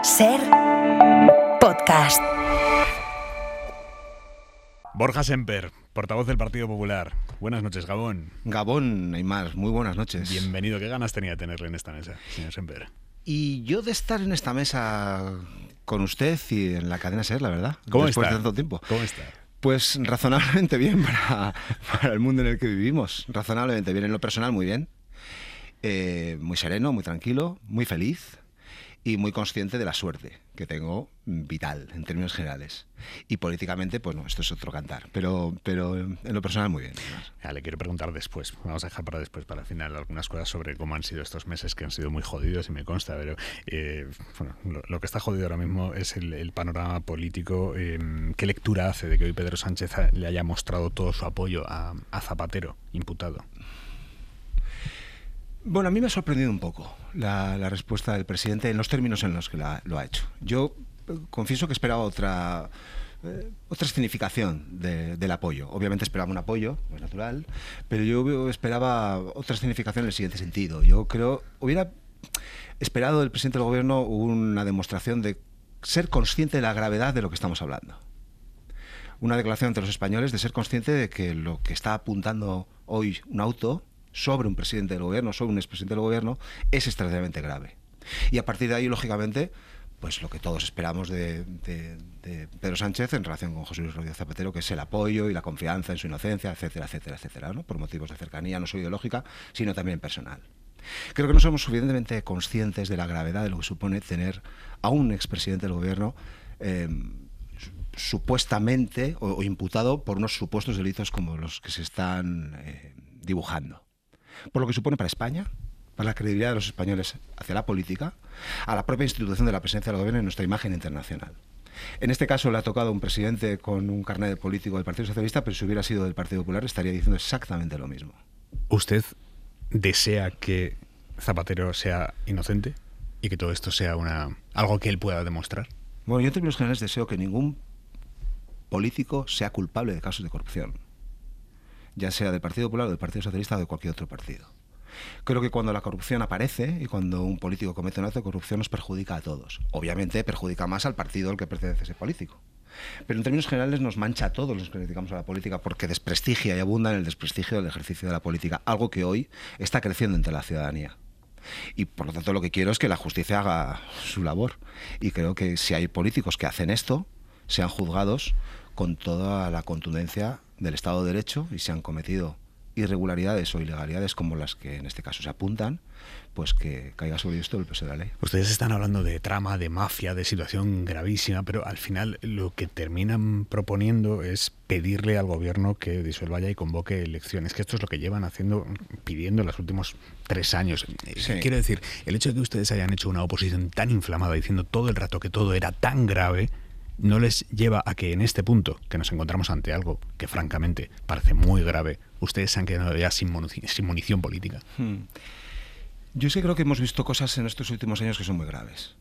Ser podcast. Borja Semper, portavoz del Partido Popular. Buenas noches, Gabón. Gabón, Neymar, muy buenas noches. Bienvenido. ¿Qué ganas tenía de tenerle en esta mesa, señor Semper? Y yo de estar en esta mesa con usted y en la cadena SER, la verdad. ¿Cómo después está? de tanto tiempo. ¿Cómo está? Pues razonablemente bien para el mundo en el que vivimos. Razonablemente bien. En lo personal, muy bien. Muy sereno, muy tranquilo, muy feliz y muy consciente de la suerte que tengo, vital en términos generales. Y políticamente, pues no, esto es otro cantar. Pero en lo personal, muy bien. Ya, le quiero preguntar después. Vamos a dejar para después, para el final, algunas cosas sobre cómo han sido estos meses, que han sido muy jodidos y me consta. Pero bueno, lo que está jodido ahora mismo es el panorama político. ¿Qué lectura hace de que hoy Pedro Sánchez le haya mostrado todo su apoyo a Zapatero, imputado? Bueno, a mí me ha sorprendido un poco la respuesta del presidente en los términos en los que lo ha hecho. Yo confieso que esperaba otra escenificación del apoyo. Obviamente esperaba un apoyo, es natural, pero yo esperaba otra escenificación en el siguiente sentido. Yo hubiera esperado del presidente del gobierno una demostración de ser consciente de la gravedad de lo que estamos hablando. Una declaración ante los españoles de ser consciente de que lo que está apuntando hoy un auto sobre un presidente del gobierno, sobre un expresidente del gobierno, es extraordinariamente grave. Y a partir de ahí, lógicamente, pues lo que todos esperamos de Pedro Sánchez en relación con José Luis Rodríguez Zapatero, que es el apoyo y la confianza en su inocencia, etcétera, etcétera, etcétera, ¿no? Por motivos de cercanía, no solo ideológica, sino también personal. Creo que no somos suficientemente conscientes de la gravedad de lo que supone tener a un expresidente del gobierno supuestamente o imputado por unos supuestos delitos como los que se están dibujando. Por lo que supone para España, para la credibilidad de los españoles hacia la política, a la propia institución de la presidencia del gobierno y nuestra imagen internacional. En este caso le ha tocado a un presidente con un carnet de político del Partido Socialista, pero si hubiera sido del Partido Popular estaría diciendo exactamente lo mismo. ¿Usted desea que Zapatero sea inocente y que todo esto sea algo que él pueda demostrar? Bueno, yo en términos generales deseo que ningún político sea culpable de casos de corrupción, ya sea del Partido Popular o del Partido Socialista o de cualquier otro partido. Creo que cuando la corrupción aparece y cuando un político comete un acto de corrupción nos perjudica a todos. Obviamente perjudica más al partido al que pertenece ese político. Pero en términos generales nos mancha a todos los que dedicamos a la política porque desprestigia y abunda en el desprestigio del ejercicio de la política, algo que hoy está creciendo entre la ciudadanía. Y por lo tanto lo que quiero es que la justicia haga su labor. Y creo que si hay políticos que hacen esto, sean juzgados con toda la contundencia del Estado de Derecho, y se han cometido irregularidades o ilegalidades como las que en este caso se apuntan, pues que caiga sobre esto el peso de la ley. Ustedes están hablando de trama, de mafia, de situación gravísima, pero al final lo que terminan proponiendo es pedirle al gobierno que disuelva ya y convoque elecciones, que esto es lo que llevan pidiendo en los últimos 3 años. Sí. Quiero decir, el hecho de que ustedes hayan hecho una oposición tan inflamada diciendo todo el rato que todo era tan grave, no les lleva a que en este punto, que nos encontramos ante algo que francamente parece muy grave, ustedes se han quedado ya sin munición política. Yo sí creo que hemos visto cosas en estos últimos años que son muy graves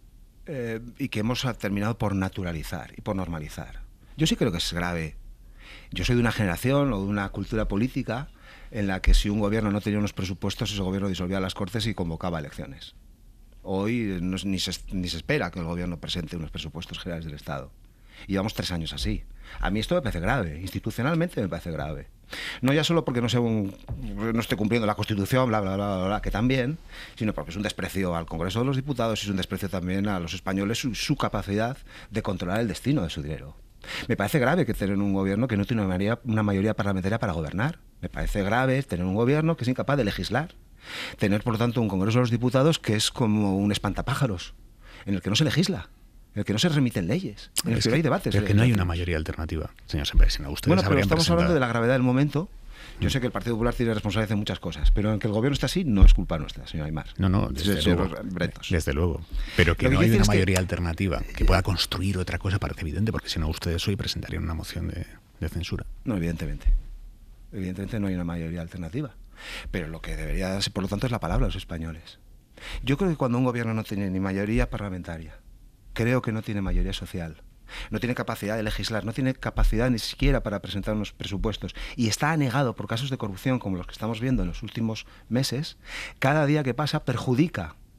y que hemos terminado por naturalizar y por normalizar. Yo sí creo que es grave. Yo soy de una generación o de una cultura política en la que si un gobierno no tenía unos presupuestos, ese gobierno disolvía las Cortes y convocaba elecciones. Hoy ni se espera que el gobierno presente unos presupuestos generales del Estado. Y llevamos 3 años así. A mí esto me parece grave, institucionalmente me parece grave. No ya solo porque no esté cumpliendo la Constitución, bla, bla, bla, bla, bla, que también, sino porque es un desprecio al Congreso de los Diputados y es un desprecio también a los españoles su capacidad de controlar el destino de su dinero. Me parece grave que tener un gobierno que no tiene una mayoría parlamentaria para gobernar. Me parece grave tener un gobierno que es incapaz de legislar. Tener, por lo tanto, un Congreso de los Diputados que es como un espantapájaros, en el que no se legisla, en el que no se remiten leyes, en el que no hay debates. Pero que no hay una mayoría alternativa, señor Semper. Bueno, pero estamos hablando de la gravedad del momento. Yo sé que el Partido Popular tiene responsabilidad en muchas cosas, pero en que el gobierno está así no es culpa nuestra, señor Aymar. No, desde luego. Pero que no hay una mayoría alternativa que pueda construir otra cosa parece evidente, porque si no ustedes hoy presentarían una moción de censura. No, evidentemente. Evidentemente no hay una mayoría alternativa. Pero lo que debería darse, por lo tanto, es la palabra a los españoles. Yo creo que cuando un gobierno no tiene ni mayoría parlamentaria, creo que no tiene mayoría social, no tiene capacidad de legislar, no tiene capacidad ni siquiera para presentar unos presupuestos y está anegado por casos de corrupción como los que estamos viendo en los últimos meses, cada día que pasa perjudica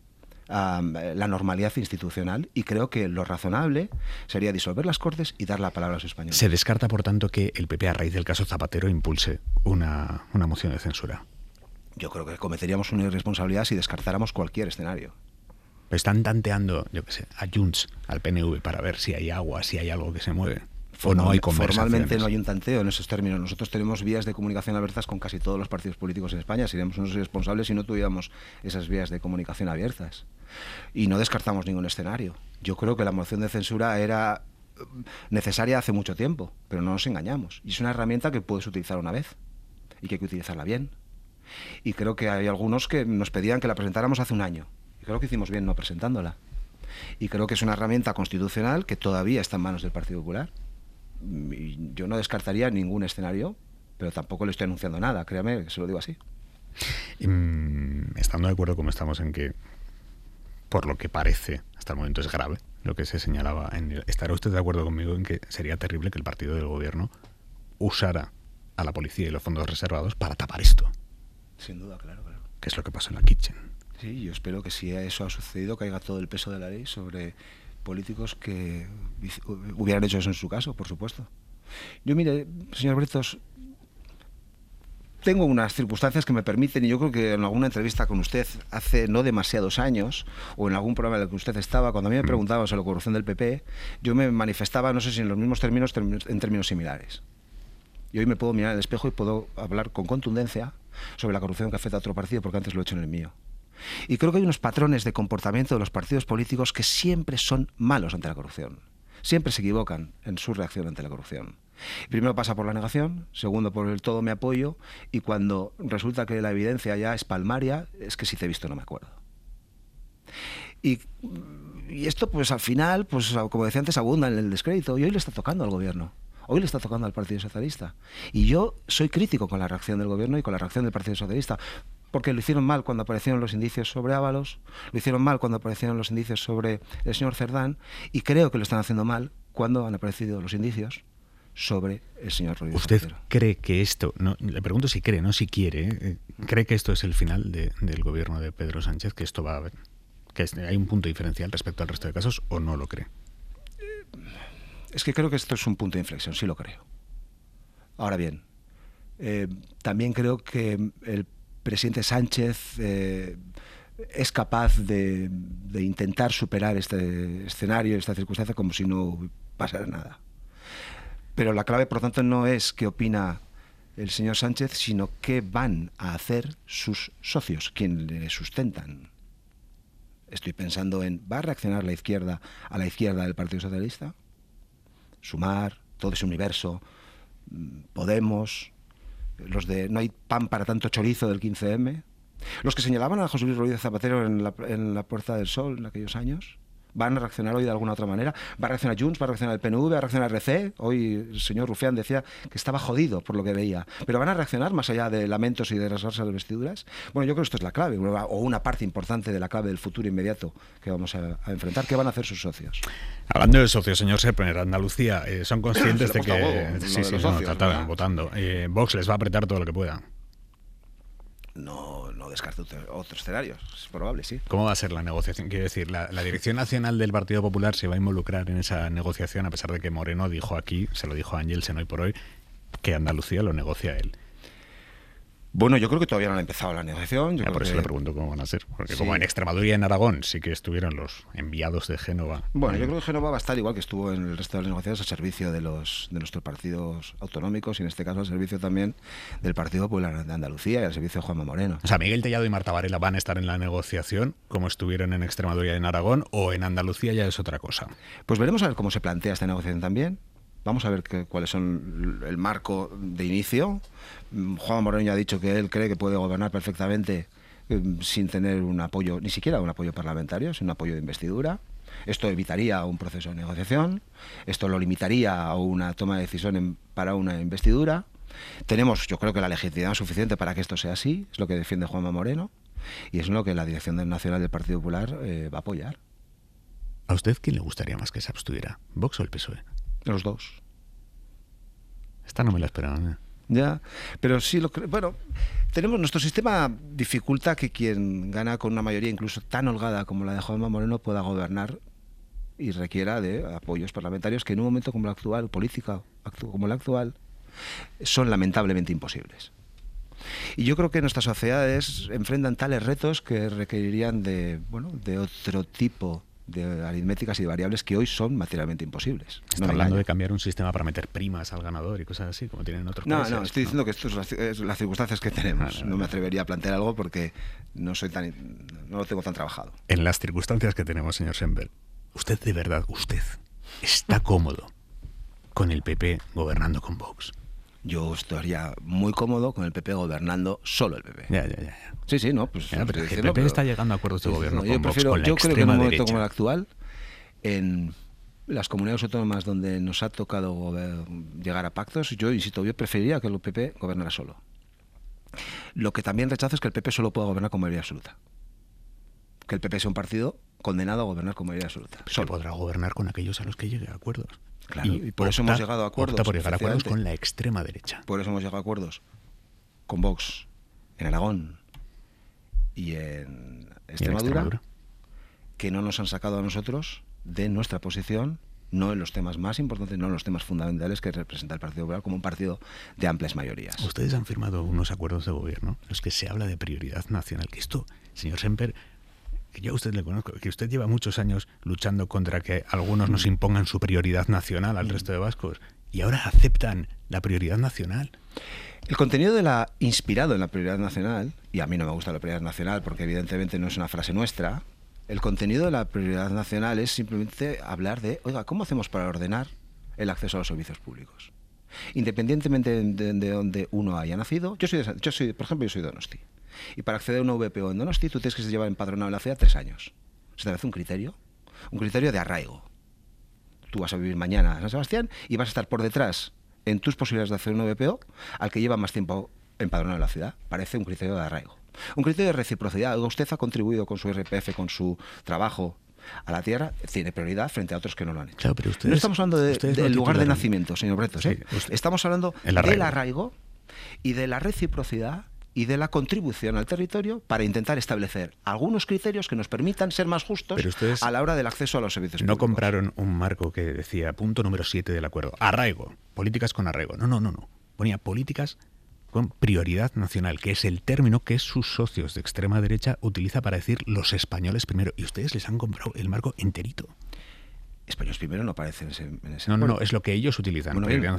la normalidad institucional, y creo que lo razonable sería disolver las Cortes y dar la palabra a los españoles. ¿Se descarta, por tanto, que el PP, a raíz del caso Zapatero, impulse una moción de censura? Yo creo que cometeríamos una irresponsabilidad si descartáramos cualquier escenario. Están tanteando, yo qué sé, a Junts, al PNV, para ver si hay agua, si hay algo que se mueve. ¿O no hay conversaciones? Formalmente no hay un tanteo en esos términos. Nosotros tenemos vías de comunicación abiertas con casi todos los partidos políticos en España. Seríamos unos irresponsables si no tuviéramos esas vías de comunicación abiertas. Y no descartamos ningún escenario. Yo creo que la moción de censura era necesaria hace mucho tiempo, pero no nos engañamos. Y es una herramienta que puedes utilizar una vez y que hay que utilizarla bien. Y creo que hay algunos que nos pedían que la presentáramos hace un año. Y creo que hicimos bien no presentándola. Y creo que es una herramienta constitucional que todavía está en manos del Partido Popular. Y yo no descartaría ningún escenario, pero tampoco le estoy anunciando nada, créame, que se lo digo así. Estando de acuerdo como estamos en que, por lo que parece, hasta el momento es grave lo que se señalaba, ¿estará usted de acuerdo conmigo en que sería terrible que el partido del gobierno usara a la policía y los fondos reservados para tapar esto? Sin duda, claro. ¿Qué es lo que pasó en la Kitchen? Sí, yo espero que si eso ha sucedido caiga todo el peso de la ley sobre políticos que hubieran hecho eso en su caso, por supuesto. Yo, mire, señor Bretos, tengo unas circunstancias que me permiten, y yo creo que en alguna entrevista con usted hace no demasiados años, o en algún programa en el que usted estaba, cuando a mí me preguntaban sobre la corrupción del PP, yo me manifestaba, no sé si en los mismos términos, en términos similares. Y hoy me puedo mirar en el espejo y puedo hablar con contundencia sobre la corrupción que afecta a otro partido, porque antes lo he hecho en el mío. Y creo que hay unos patrones de comportamiento de los partidos políticos que siempre son malos ante la corrupción. Siempre se equivocan en su reacción ante la corrupción. Primero pasa por la negación, segundo por el todo me apoyo, y cuando resulta que la evidencia ya es palmaria, es que si te he visto no me acuerdo. Y esto, pues al final, pues como decía antes, abunda en el descrédito, y hoy le está tocando al gobierno. Hoy le está tocando al Partido Socialista. Y yo soy crítico con la reacción del gobierno y con la reacción del Partido Socialista. Porque lo hicieron mal cuando aparecieron los indicios sobre Ábalos, lo hicieron mal cuando aparecieron los indicios sobre el señor Cerdán, y creo que lo están haciendo mal cuando han aparecido los indicios sobre el señor Rodríguez ¿Usted Zapatero. cree que esto, no, le pregunto si cree, no si quiere, cree que esto es el final del gobierno de Pedro Sánchez, que esto va a haber, que hay un punto diferencial respecto al resto de casos, o no lo cree? Es que creo que esto es un punto de inflexión, sí lo creo. Ahora bien, también creo que el presidente Sánchez es capaz de intentar superar este escenario, esta circunstancia, como si no pasara nada. Pero la clave, por lo tanto, no es qué opina el señor Sánchez, sino qué van a hacer sus socios, quienes le sustentan. Estoy pensando en, ¿va a reaccionar la izquierda a la izquierda del Partido Socialista? Sumar, todo ese universo, Podemos, los de no hay pan para tanto chorizo del 15M, los que señalaban a José Luis Rodríguez Zapatero en la Puerta del Sol en aquellos años, ¿van a reaccionar hoy de alguna otra manera? ¿Va a reaccionar Junts? ¿Va a reaccionar el PNV? ¿Va a reaccionar RC? Hoy el señor Rufián decía que estaba jodido por lo que veía. ¿Pero van a reaccionar más allá de lamentos y de rasgarse las vestiduras? Bueno, yo creo que esto es la clave, o una parte importante de la clave del futuro inmediato que vamos a enfrentar. ¿Qué van a hacer sus socios? Hablando de socios, señor Serper, Andalucía, ¿son conscientes de que... votando. Vox les va a apretar todo lo que pueda. No descarto otro escenario, es probable, sí. ¿Cómo va a ser la negociación? Quiero decir, la Dirección Nacional del Partido Popular se va a involucrar en esa negociación, a pesar de que Moreno dijo aquí, se lo dijo a Ángel hoy por hoy, que Andalucía lo negocia él. Bueno, yo creo que todavía no ha empezado la negociación. Por eso le pregunto cómo van a ser. Porque sí, como en Extremadura y en Aragón sí que estuvieron los enviados de Génova. Bueno, yo creo que Génova va a estar igual que estuvo en el resto de las negociaciones al servicio de nuestros partidos autonómicos y en este caso al servicio también del Partido Popular de Andalucía y al servicio de Juanma Moreno. O sea, Miguel Tellado y Marta Varela van a estar en la negociación como estuvieron en Extremadura y en Aragón, o en Andalucía ya es otra cosa. Pues veremos a ver cómo se plantea esta negociación también. Vamos a ver cuáles son el marco de inicio. Juan Moreno ya ha dicho que él cree que puede gobernar perfectamente sin tener un apoyo, ni siquiera un apoyo parlamentario, sino un apoyo de investidura. Esto evitaría un proceso de negociación, esto lo limitaría a una toma de decisión para una investidura. Tenemos, yo creo que la legitimidad suficiente para que esto sea así, es lo que defiende Juanma Moreno, y es lo que la Dirección Nacional del Partido Popular va a apoyar. ¿A usted quién le gustaría más que se abstuviera? ¿Vox o el PSOE? Los dos. Esta no me la esperaba, ¿eh? Ya, pero sí, bueno, tenemos nuestro sistema dificulta que quien gana con una mayoría incluso tan holgada como la de Juanma Moreno pueda gobernar y requiera de apoyos parlamentarios que en un momento como el actual, política como la actual, son lamentablemente imposibles. Y yo creo que nuestras sociedades enfrentan tales retos que requerirían de otro tipo de aritméticas y de variables que hoy son materialmente imposibles. Está hablando de cambiar un sistema para meter primas al ganador y cosas así, como tienen en otros países. No, estoy diciendo que esto es las circunstancias que tenemos. No me atrevería a plantear algo porque no lo tengo tan trabajado. En las circunstancias que tenemos, señor Semper, ¿usted de verdad, está cómodo con el PP gobernando con Vox? Yo estaría muy cómodo con el PP gobernando solo el PP. Ya. Sí, no, pues... Ya, pero el PP está llegando a acuerdos de gobierno con Vox, con la yo creo que en un momento derecha. como el actual, en las comunidades autónomas donde nos ha tocado llegar a pactos, yo preferiría que el PP gobernara solo. Lo que también rechazo es que el PP solo pueda gobernar con mayoría absoluta. Que el PP sea un partido condenado a gobernar con mayoría absoluta. Se podrá gobernar con aquellos a los que llegue a acuerdos. Claro, y por eso hemos llegado a acuerdos. Opta por llegar a acuerdos con la extrema derecha. Por eso hemos llegado a acuerdos con Vox en Aragón y en Extremadura, que no nos han sacado a nosotros de nuestra posición, no en los temas más importantes, no en los temas fundamentales que representa el Partido Popular como un partido de amplias mayorías. Ustedes han firmado unos acuerdos de gobierno en los que se habla de prioridad nacional, que esto, señor Semper, que yo a usted le conozco, que usted lleva muchos años luchando contra que algunos nos impongan su prioridad nacional al resto de vascos, y ahora aceptan la prioridad nacional. El contenido inspirado en la prioridad nacional, y a mí no me gusta la prioridad nacional porque evidentemente no es una frase nuestra, el contenido de la prioridad nacional es simplemente hablar de, oiga, ¿cómo hacemos para ordenar el acceso a los servicios públicos? Independientemente de donde uno haya nacido, yo soy, por ejemplo, yo soy de Donosti. Y para acceder a una VPO en Donosti, tú tienes que llevar empadronado en la ciudad 3 años. Se te hace un criterio de arraigo. Tú vas a vivir mañana a San Sebastián y vas a estar por detrás, en tus posibilidades de hacer una VPO, al que lleva más tiempo empadronado en la ciudad. Parece un criterio de arraigo. Un criterio de reciprocidad. Usted ha contribuido con su IRPF, con su trabajo a la tierra, tiene prioridad frente a otros que no lo han hecho. Claro, pero no estamos hablando del lugar de nacimiento, señor Bretos. Sí, estamos hablando del arraigo y de la reciprocidad y de la contribución al territorio para intentar establecer algunos criterios que nos permitan ser más justos a la hora del acceso a los servicios públicos. No compraron un marco que decía, punto número 7 del acuerdo, arraigo, políticas con arraigo. No. Ponía políticas con prioridad nacional, que es el término que sus socios de extrema derecha utilizan para decir los españoles primero. Y ustedes les han comprado el marco enterito. Españoles primero no aparece en ese No, es lo que ellos utilizan. Bueno, bien,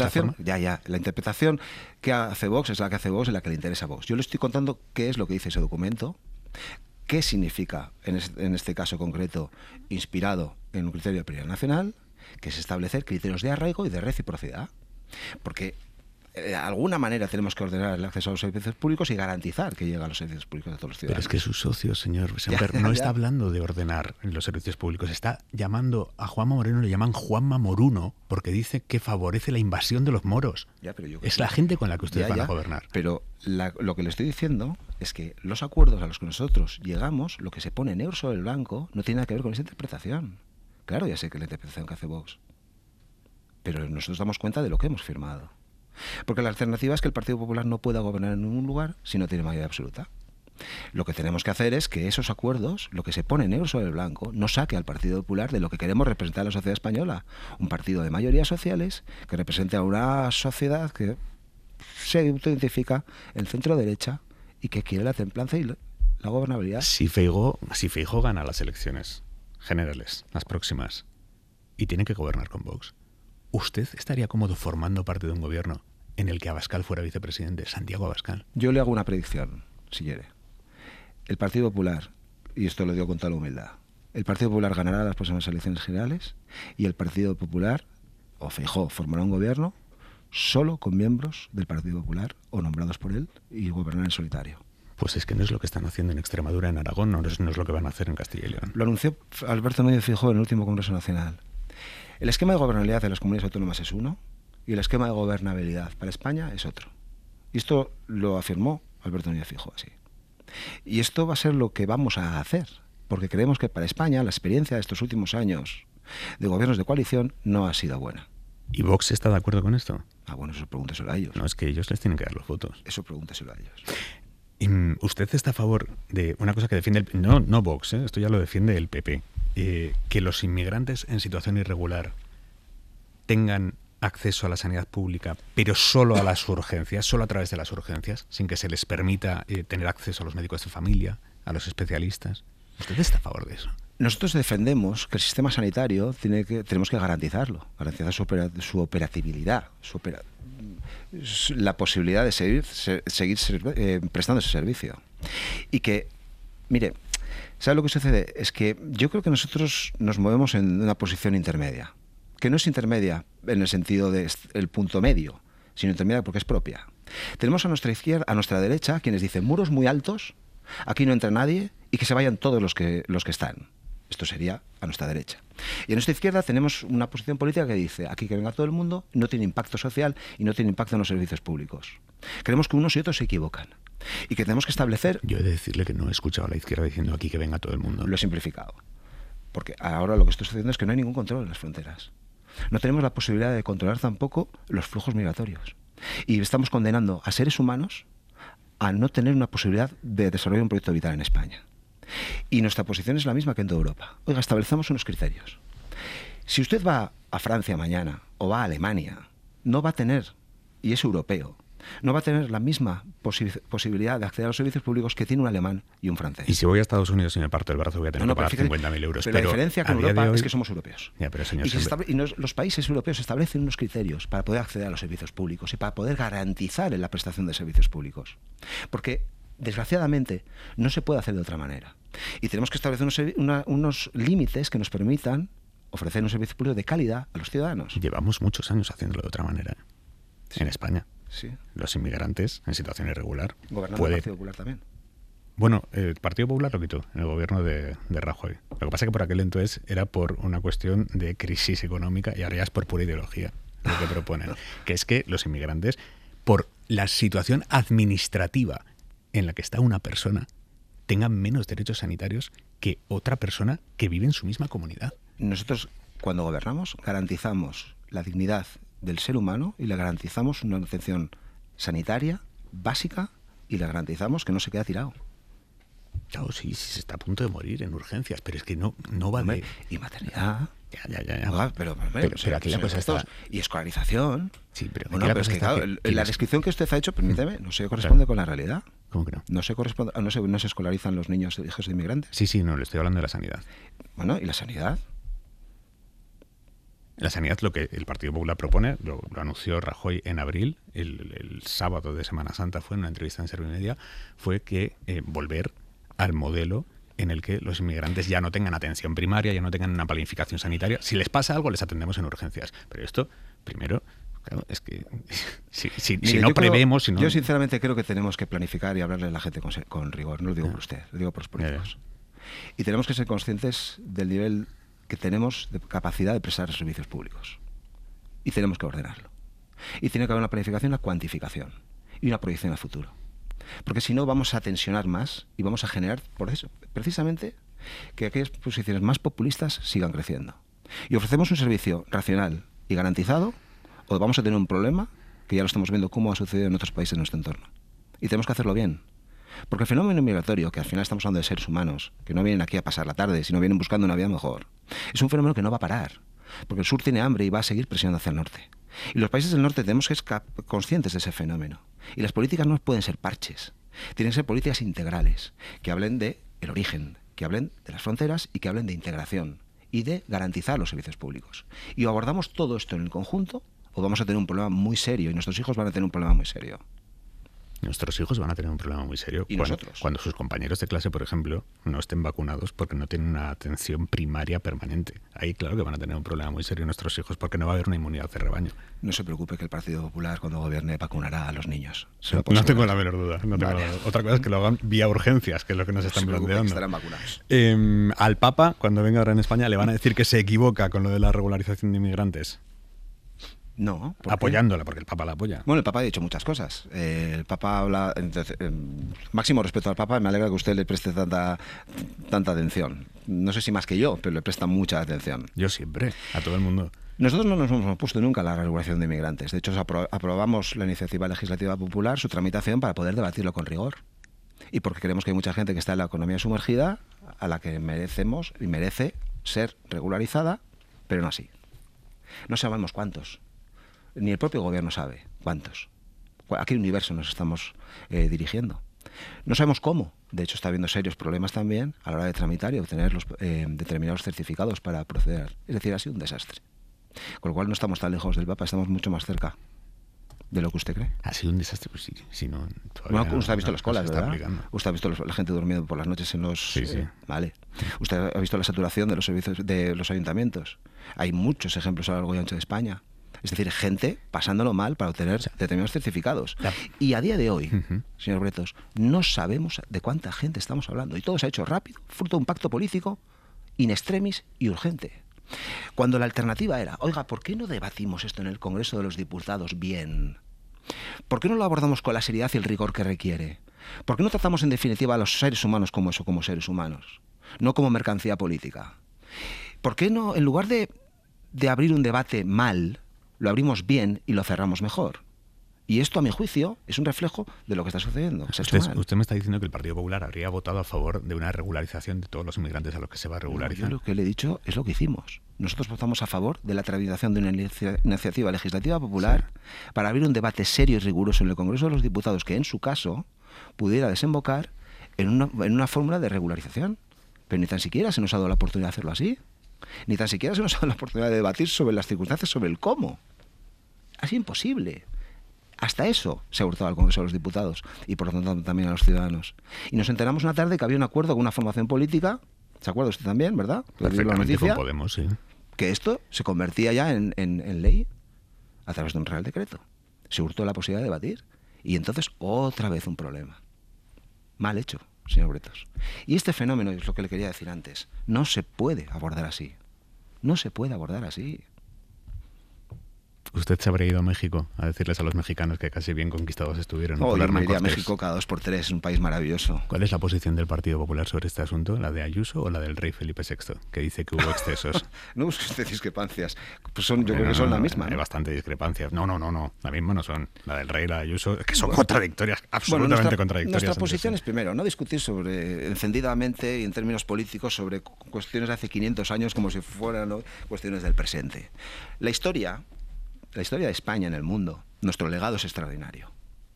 la interpretación que hace Vox es la que hace Vox y la que le interesa a Vox. Yo le estoy contando qué es lo que dice ese documento, qué significa, en este caso concreto, inspirado en un criterio de prioridad nacional, que es establecer criterios de arraigo y de reciprocidad. Porque de alguna manera tenemos que ordenar el acceso a los servicios públicos y garantizar que llega a los servicios públicos de todos los ciudadanos. Pero es que sus socios, señor Semper, no está hablando de ordenar los servicios públicos, está llamando a Juanma Moreno, le llaman Juanma Moruno, porque dice que favorece la invasión de los moros. Es la gente con la que ustedes van a gobernar. Pero lo que le estoy diciendo es que los acuerdos a los que nosotros llegamos, lo que se pone negro sobre el blanco, no tiene nada que ver con esa interpretación. Claro, ya sé que es la interpretación que hace Vox, pero nosotros damos cuenta de lo que hemos firmado. Porque la alternativa es que el Partido Popular no pueda gobernar en ningún lugar si no tiene mayoría absoluta. Lo que tenemos que hacer es que esos acuerdos, lo que se pone negro sobre el blanco, no saque al Partido Popular de lo que queremos representar a la sociedad española. Un partido de mayorías sociales que represente a una sociedad que se identifica en centro derecha y que quiere la templanza y la gobernabilidad. Si Feijóo gana las elecciones generales, las próximas, y tiene que gobernar con Vox, ¿usted estaría cómodo formando parte de un gobierno en el que Abascal fuera vicepresidente, Santiago Abascal? Yo le hago una predicción, si quiere. El Partido Popular, y esto lo digo con toda la humildad, el Partido Popular ganará las próximas elecciones generales y el Partido Popular, o Feijóo, formará un gobierno solo con miembros del Partido Popular o nombrados por él y gobernará en solitario. Pues es que no es lo que están haciendo en Extremadura, en Aragón, no es lo que van a hacer en Castilla y León. Lo anunció Alberto Núñez Feijóo en el último Congreso Nacional. El esquema de gobernabilidad de las comunidades autónomas es uno y el esquema de gobernabilidad para España es otro. Y esto lo afirmó Alberto Núñez Feijóo así. Y esto va a ser lo que vamos a hacer, porque creemos que para España la experiencia de estos últimos años de gobiernos de coalición no ha sido buena. ¿Y Vox está de acuerdo con esto? Ah, bueno, eso pregúnteselo a ellos. No, es que ellos les tienen que dar los votos. Eso pregúnteselo a ellos. ¿Usted está a favor de una cosa que defiende no Vox, esto ya lo defiende el PP, que los inmigrantes en situación irregular tengan acceso a la sanidad pública, pero solo a las urgencias, solo a través de las urgencias, sin que se les permita tener acceso a los médicos de familia, a los especialistas? ¿Usted está a favor de eso? Nosotros defendemos que el sistema sanitario tenemos que garantizar su operatividad, la posibilidad de seguir prestando ese servicio. Y que, mire, ¿sabe lo que sucede? Es que yo creo que nosotros nos movemos en una posición intermedia, que no es intermedia en el sentido del punto medio, sino intermedia porque es propia. Tenemos a nuestra izquierda, a nuestra derecha, quienes dicen muros muy altos, aquí no entra nadie y que se vayan todos los que están. Esto sería a nuestra derecha. Y a nuestra izquierda tenemos una posición política que dice aquí que venga todo el mundo, no tiene impacto social y no tiene impacto en los servicios públicos. Creemos que unos y otros se equivocan y que tenemos que establecer... Yo he de decirle que no he escuchado a la izquierda diciendo aquí que venga todo el mundo. Lo he simplificado. Porque ahora lo que estoy sucediendo es que no hay ningún control en las fronteras. No tenemos la posibilidad de controlar tampoco los flujos migratorios. Y estamos condenando a seres humanos a no tener una posibilidad de desarrollar un proyecto vital en España. Y nuestra posición es la misma que en toda Europa. Oiga, establecemos unos criterios. Si usted va a Francia mañana o va a Alemania, no va a tener, y es europeo, no va a tener la misma posibilidad de acceder a los servicios públicos que tiene un alemán y un francés. Y si voy a Estados Unidos y me parto el brazo voy a tener que pagar 50.000 euros. Pero la diferencia con Europa es que somos europeos. Ya, pero señor, los países europeos establecen unos criterios para poder acceder a los servicios públicos y para poder garantizar la prestación de servicios públicos. Porque, desgraciadamente, no se puede hacer de otra manera. Y tenemos que establecer unos límites que nos permitan ofrecer un servicio público de calidad a los ciudadanos. Llevamos muchos años haciéndolo de otra manera en España. Sí. Los inmigrantes en situación irregular. Gobernando el Partido Popular también. Bueno, el Partido Popular lo quitó en el gobierno de Rajoy. Lo que pasa es que por aquel entonces era por una cuestión de crisis económica y ahora ya es por pura ideología lo que proponen. Que es que los inmigrantes, por la situación administrativa en la que está una persona, tengan menos derechos sanitarios que otra persona que vive en su misma comunidad. Nosotros, cuando gobernamos, garantizamos la dignidad del ser humano y le garantizamos una atención sanitaria básica y le garantizamos que no se queda tirado. Claro, sí, se está a punto de morir en urgencias, pero es que no va de... Y maternidad. Ya. Pero aquí la cosa está... Y escolarización. Sí, pero... Bueno, pero es que, claro, la descripción que usted ha hecho, permíteme, no se corresponde con la realidad. ¿Cómo que no? No se escolarizan los niños hijos de inmigrantes. Sí, no, le estoy hablando de la sanidad. Bueno, ¿y la sanidad? La sanidad, lo que el Partido Popular propone, lo anunció Rajoy en abril, el sábado de Semana Santa fue en una entrevista en Servimedia, fue que volver al modelo en el que los inmigrantes ya no tengan atención primaria, ya no tengan una planificación sanitaria. Si les pasa algo, les atendemos en urgencias. Pero esto, primero, claro, es que Yo sinceramente creo que tenemos que planificar y hablarle a la gente con rigor. No lo digo por usted, lo digo por los políticos. Y tenemos que ser conscientes del nivel que tenemos de capacidad de prestar servicios públicos. Y tenemos que ordenarlo. Y tiene que haber una planificación, una cuantificación y una proyección al futuro. Porque si no vamos a tensionar más y vamos a generar, por eso, precisamente, que aquellas posiciones más populistas sigan creciendo. Y ofrecemos un servicio racional y garantizado, o vamos a tener un problema, que ya lo estamos viendo cómo ha sucedido en otros países de nuestro entorno. Y tenemos que hacerlo bien. Porque el fenómeno migratorio, que al final estamos hablando de seres humanos, que no vienen aquí a pasar la tarde, sino vienen buscando una vida mejor, es un fenómeno que no va a parar. Porque el sur tiene hambre y va a seguir presionando hacia el norte. Y los países del norte tenemos que ser conscientes de ese fenómeno. Y las políticas no pueden ser parches. Tienen que ser políticas integrales, que hablen de el origen, que hablen de las fronteras y que hablen de integración y de garantizar los servicios públicos. Y o abordamos todo esto en el conjunto, o vamos a tener un problema muy serio, y nuestros hijos van a tener un problema muy serio. Nuestros hijos van a tener un problema muy serio cuando sus compañeros de clase, por ejemplo, no estén vacunados porque no tienen una atención primaria permanente. Ahí claro que van a tener un problema muy serio nuestros hijos porque no va a haber una inmunidad de rebaño. No se preocupe que el Partido Popular cuando gobierne vacunará a los niños. No tengo la menor duda. Otra cosa es que lo hagan vía urgencias, que es lo que nos están planteando. Estarán vacunados. Al Papa, cuando venga ahora en España, le van a decir que se equivoca con lo de la regularización de inmigrantes. No. Apoyándola, porque el Papa la apoya. Bueno, el Papa ha dicho muchas cosas. El Papa habla... Entonces, máximo respeto al Papa, me alegra que usted le preste tanta atención. No sé si más que yo, pero le presta mucha atención. Yo siempre, a todo el mundo. Nosotros no nos hemos opuesto nunca a la regulación de inmigrantes. De hecho, aprobamos la iniciativa legislativa popular, su tramitación, para poder debatirlo con rigor. Y porque creemos que hay mucha gente que está en la economía sumergida, a la que merecemos y merece ser regularizada, pero no así. No sabemos cuántos. Ni el propio gobierno sabe cuántos. ¿A qué universo nos estamos dirigiendo? No sabemos cómo. De hecho, está habiendo serios problemas también a la hora de tramitar y obtener los determinados certificados para proceder. Es decir, ha sido un desastre. Con lo cual no estamos tan lejos del Papa, estamos mucho más cerca de lo que usted cree. Ha sido un desastre, pues sí, si no... Bueno, usted ha visto las colas, ¿verdad? Aplicando. Usted ha visto la gente durmiendo por las noches en los... Sí, sí. Vale. Usted ha visto la saturación de los servicios de los ayuntamientos. Hay muchos ejemplos a lo largo y ancho de España. Es decir, gente pasándolo mal para obtener determinados certificados. Y a día de hoy, señor Bretos, no sabemos de cuánta gente estamos hablando. Y todo se ha hecho rápido, fruto de un pacto político in extremis y urgente. Cuando la alternativa era, oiga, ¿por qué no debatimos esto en el Congreso de los Diputados bien? ¿Por qué no lo abordamos con la seriedad y el rigor que requiere? ¿Por qué no tratamos en definitiva a los seres humanos como eso, como seres humanos? No como mercancía política. ¿Por qué no, en lugar de abrir un debate mal, lo abrimos bien y lo cerramos mejor? Y esto, a mi juicio, es un reflejo de lo que está sucediendo. Usted me está diciendo que el Partido Popular habría votado a favor de una regularización de todos los inmigrantes a los que se va a regularizar. No, yo lo que le he dicho es lo que hicimos. Nosotros votamos a favor de la tramitación de una iniciativa legislativa popular para abrir un debate serio y riguroso en el Congreso de los Diputados que, en su caso, pudiera desembocar en una fórmula de regularización. Pero ni tan siquiera se nos ha dado la oportunidad de hacerlo así. Ni tan siquiera se nos ha dado la oportunidad de debatir sobre las circunstancias, sobre el cómo. Ha sido imposible. Hasta eso se ha hurtado al Congreso de los Diputados y por lo tanto también a los ciudadanos. Y nos enteramos una tarde que había un acuerdo con una formación política, ¿se acuerda usted también, verdad? Perfectamente, con Podemos, sí. Que esto se convertía ya en ley a través de un Real Decreto. Se hurtó la posibilidad de debatir y entonces otra vez un problema. Mal hecho, señor Bretos. Y este fenómeno, es lo que le quería decir antes, no se puede abordar así. No se puede abordar así. ¿Usted se habría ido a México a decirles a los mexicanos que casi bien conquistados estuvieron? Yo me iría a México cada 2x3, es un país maravilloso. ¿Cuál es la posición del Partido Popular sobre este asunto? ¿La de Ayuso o la del rey Felipe VI, que dice que hubo excesos? No busque usted discrepancias. Pues yo creo que son la misma, ¿no? Hay bastante discrepancias. No. La misma no son. La del rey y la de Ayuso, que son contradictorias, absolutamente contradictorias. Nuestra posición es, primero, no discutir encendidamente y en términos políticos sobre cuestiones de hace 500 años como si fueran cuestiones del presente. La historia de España en el mundo, nuestro legado es extraordinario.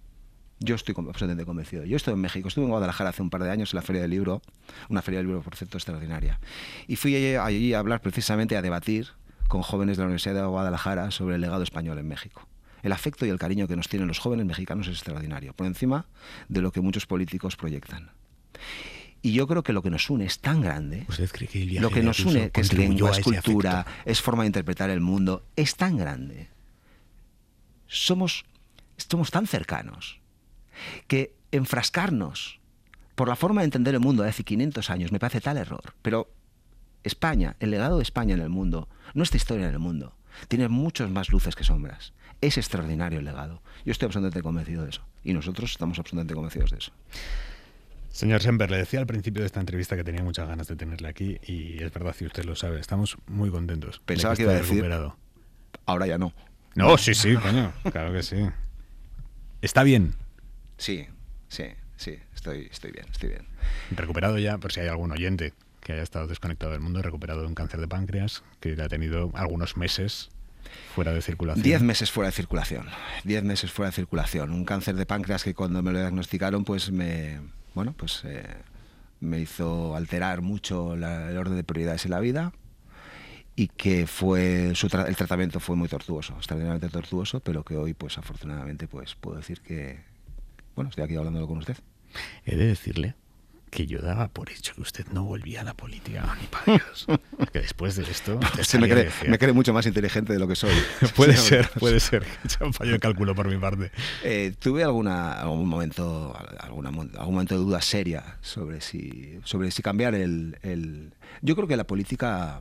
Yo estoy absolutamente convencido. Yo estoy en México, estuve en Guadalajara hace un par de años en la Feria del Libro, una feria del libro, por cierto, extraordinaria. Y fui allí a hablar precisamente, a debatir con jóvenes de la Universidad de Guadalajara sobre el legado español en México. El afecto y el cariño que nos tienen los jóvenes mexicanos es extraordinario, por encima de lo que muchos políticos proyectan. Y yo creo que lo que nos une es tan grande. ¿Usted cree que el viaje lo que nos une, que es lengua, es cultura, afecto? Es forma de interpretar el mundo, es tan grande. Somos tan cercanos que enfrascarnos por la forma de entender el mundo de hace 500 años me parece tal error. Pero España, el legado de España en el mundo, nuestra historia en el mundo, tiene muchas más luces que sombras. Es extraordinario el legado. Yo estoy absolutamente convencido de eso. Y nosotros estamos absolutamente convencidos de eso. Señor Semper, le decía al principio de esta entrevista que tenía muchas ganas de tenerle aquí y es verdad, si usted lo sabe, estamos muy contentos. Pensaba que iba a decir, ahora ya no. No, sí, coño, claro que sí. ¿Está bien? Sí, estoy bien. Recuperado ya, por si hay algún oyente que haya estado desconectado del mundo, recuperado de un cáncer de páncreas, que ha tenido algunos meses fuera de circulación. 10 meses fuera de circulación. 10 meses fuera de circulación. Un cáncer de páncreas que cuando me lo diagnosticaron, pues me hizo alterar mucho el orden de prioridades en la vida. Y que el tratamiento fue muy tortuoso, extraordinariamente tortuoso, pero que hoy, pues afortunadamente, pues puedo decir que, estoy aquí hablándolo con usted. He de decirle que yo daba por hecho que usted no volvía a la política, ni para Dios. Que después de esto... Usted me cree mucho más inteligente de lo que soy. puede ser. Un fallo de cálculo por mi parte. Tuve algún momento de duda seria sobre si cambiar Yo creo que la política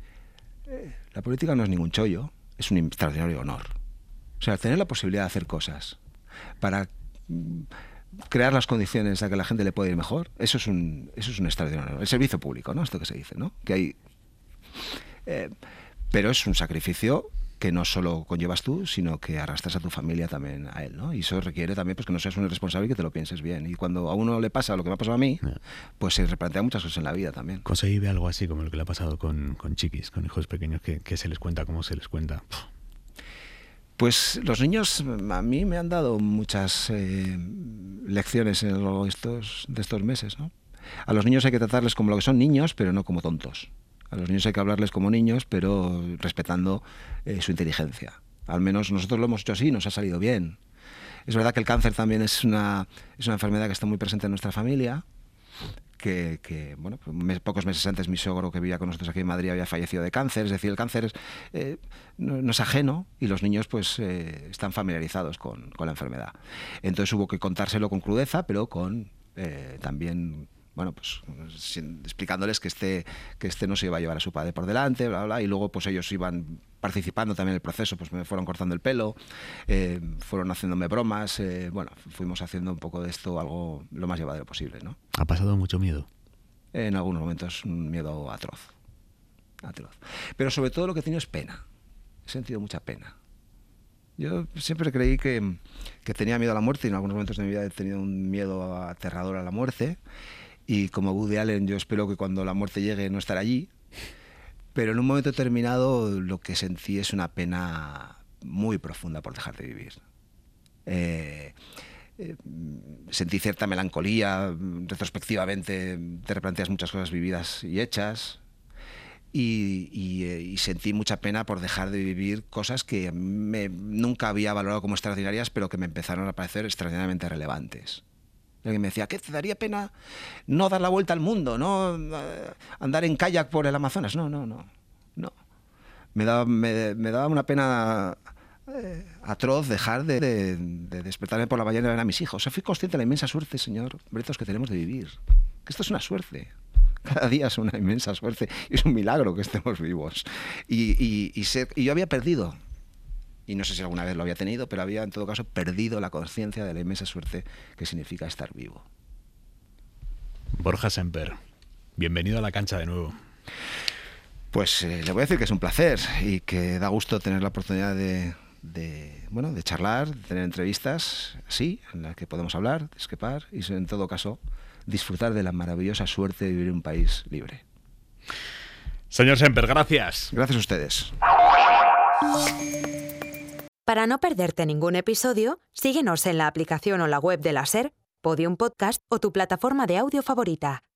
no es ningún chollo, es un extraordinario honor. O sea, tener la posibilidad de hacer cosas para crear las condiciones a que la gente le pueda ir mejor, eso es un extraordinario honor. El servicio público, ¿no? Esto que se dice, ¿no? Que hay... Pero es un sacrificio que no solo conllevas tú, sino que arrastras a tu familia también a él, ¿no? Y eso requiere también pues, que no seas un irresponsable y que te lo pienses bien. Y cuando a uno le pasa lo que me ha pasado a mí, pues se replantea muchas cosas en la vida también. ¿Cómo se vive algo así como lo que le ha pasado con chiquis, con hijos pequeños, que se les cuenta como se les cuenta? Pues los niños a mí me han dado muchas lecciones a lo largo de estos meses, ¿no? A los niños hay que tratarles como lo que son niños, pero no como tontos. A los niños hay que hablarles como niños, pero respetando su inteligencia. Al menos nosotros lo hemos hecho así y nos ha salido bien. Es verdad que el cáncer también es una enfermedad que está muy presente en nuestra familia, que bueno, pocos meses antes mi suegro que vivía con nosotros aquí en Madrid había fallecido de cáncer. Es decir, el cáncer no es ajeno y los niños pues están familiarizados con la enfermedad. Entonces hubo que contárselo con crudeza, pero con también... Bueno, pues explicándoles que este no se iba a llevar a su padre por delante, bla, bla, y luego pues ellos iban participando también en el proceso, pues me fueron cortando el pelo, fueron haciéndome bromas, bueno, fuimos haciendo un poco de esto algo lo más llevadero posible, ¿no? ¿Ha pasado mucho miedo? En algunos momentos un miedo atroz. Pero sobre todo lo que he tenido es pena, he sentido mucha pena. Yo siempre creí que tenía miedo a la muerte y en algunos momentos de mi vida he tenido un miedo aterrador a la muerte. Y como Woody Allen, yo espero que cuando la muerte llegue no estar allí. Pero en un momento determinado lo que sentí es una pena muy profunda por dejar de vivir. Sentí cierta melancolía, retrospectivamente te replanteas muchas cosas vividas y hechas. Y sentí mucha pena por dejar de vivir cosas que nunca había valorado como extraordinarias, pero que me empezaron a parecer extraordinariamente relevantes. Alguien me decía, ¿qué te daría pena no dar la vuelta al mundo, no andar en kayak por el Amazonas? No. Me daba una pena atroz dejar de despertarme por la mañana y ver a mis hijos. O sea, fui consciente de la inmensa suerte, señor Bretos, que tenemos de vivir. Que esto es una suerte. Cada día es una inmensa suerte y es un milagro que estemos vivos. Y yo había perdido, y no sé si alguna vez lo había tenido, pero había en todo caso perdido la conciencia de la inmensa suerte que significa estar vivo. Borja Semper, bienvenido a la cancha de nuevo. Pues le voy a decir que es un placer y que da gusto tener la oportunidad de charlar, de tener entrevistas así, en las que podemos hablar, discrepar y en todo caso disfrutar de la maravillosa suerte de vivir en un país libre. Señor Semper, gracias. Gracias a ustedes. Para no perderte ningún episodio, síguenos en la aplicación o la web de la SER, Podium Podcast o tu plataforma de audio favorita.